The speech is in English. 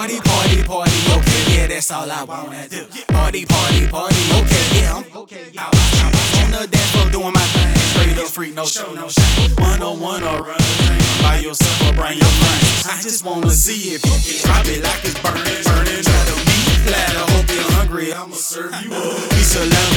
Party, party, party, okay, yeah, that's all I wanna do. Party, party, party, okay, yeah, I'm on the dance floor doing my thing. Straight up freak, no show, no shame. 101 or run by yourself or bring your friends. I just wanna see if you can drop it like it's burning, burning. Try to be glad, I hope you're hungry, I'ma serve you up. Be so loud.